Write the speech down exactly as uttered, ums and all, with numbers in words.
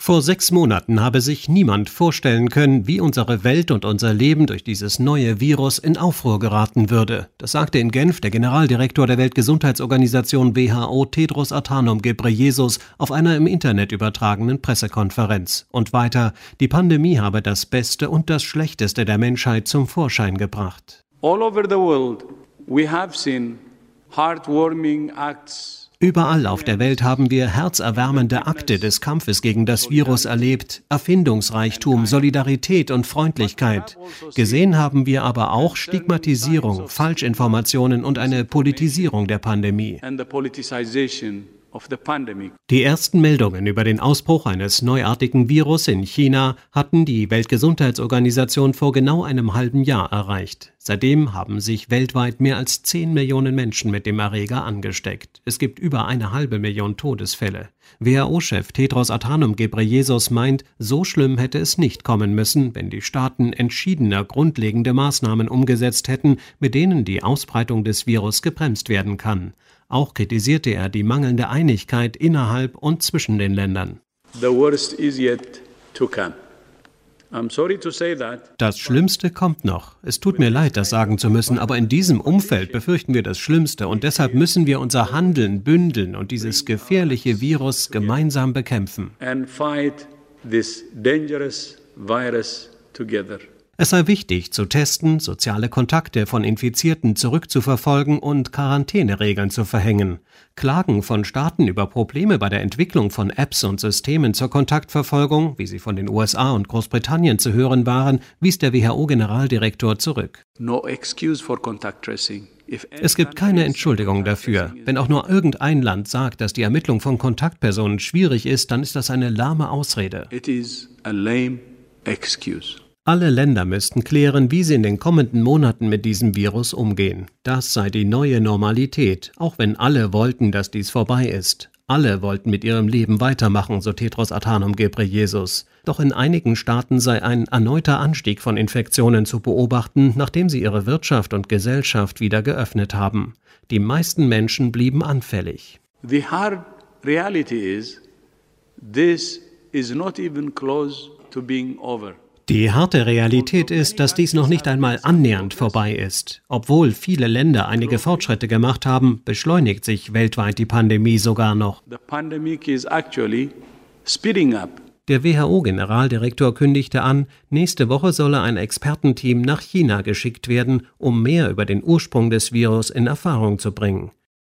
Vor sechs Monaten habe sich niemand vorstellen können, wie unsere Welt und unser Leben durch dieses neue Virus in Aufruhr geraten würde. Das sagte in Genf der Generaldirektor der Weltgesundheitsorganisation W H O Tedros Adhanom Ghebreyesus auf einer im Internet übertragenen Pressekonferenz. Und weiter, die Pandemie habe das Beste und das Schlechteste der Menschheit zum Vorschein gebracht. All over the world we have seen heartwarming acts. Überall auf der Welt haben wir herzerwärmende Akte des Kampfes gegen das Virus erlebt, Erfindungsreichtum, Solidarität und Freundlichkeit. Gesehen haben wir aber auch Stigmatisierung, Falschinformationen und eine Politisierung der Pandemie. Die ersten Meldungen über den Ausbruch eines neuartigen Virus in China hatten die Weltgesundheitsorganisation vor genau einem halben Jahr erreicht. Seitdem haben sich weltweit mehr als zehn Millionen Menschen mit dem Erreger angesteckt. Es gibt über eine halbe Million Todesfälle. W H O-Chef Tedros Adhanom Ghebreyesus meint, so schlimm hätte es nicht kommen müssen, wenn die Staaten entschiedener grundlegende Maßnahmen umgesetzt hätten, mit denen die Ausbreitung des Virus gebremst werden kann. Auch kritisierte er die mangelnde Einigkeit innerhalb und zwischen den Ländern. The worst is yet to come. I'm sorry to say that. Das Schlimmste kommt noch. Es tut mir leid, das sagen zu müssen, aber in diesem Umfeld befürchten wir das Schlimmste und deshalb müssen wir unser Handeln bündeln und dieses gefährliche Virus gemeinsam bekämpfen. And fight this dangerous virus together. Es sei wichtig, zu testen, soziale Kontakte von Infizierten zurückzuverfolgen und Quarantäneregeln zu verhängen. Klagen von Staaten über Probleme bei der Entwicklung von Apps und Systemen zur Kontaktverfolgung, wie sie von den U S A und Großbritannien zu hören waren, wies der W H O-Generaldirektor zurück. No excuse for contact tracing. Es gibt keine Entschuldigung dafür. Wenn auch nur irgendein Land sagt, dass die Ermittlung von Kontaktpersonen schwierig ist, dann ist das eine lahme Ausrede. It is a lame excuse. Alle Länder müssten klären, wie sie in den kommenden Monaten mit diesem Virus umgehen. Das sei die neue Normalität, auch wenn alle wollten, dass dies vorbei ist. Alle wollten mit ihrem Leben weitermachen, so Tedros Adhanom Ghebreyesus. Doch in einigen Staaten sei ein erneuter Anstieg von Infektionen zu beobachten, nachdem sie ihre Wirtschaft und Gesellschaft wieder geöffnet haben. Die meisten Menschen blieben anfällig. The hard reality is, this is not even close to being over. Die harte Realität ist, dass dies noch nicht einmal annähernd vorbei ist. Obwohl viele Länder einige Fortschritte gemacht haben, beschleunigt sich weltweit die Pandemie sogar noch. The pandemic is actually speeding up. Der W H O-Generaldirektor kündigte an, nächste Woche solle ein Expertenteam nach China geschickt werden, um mehr über den Ursprung des Virus in Erfahrung zu bringen.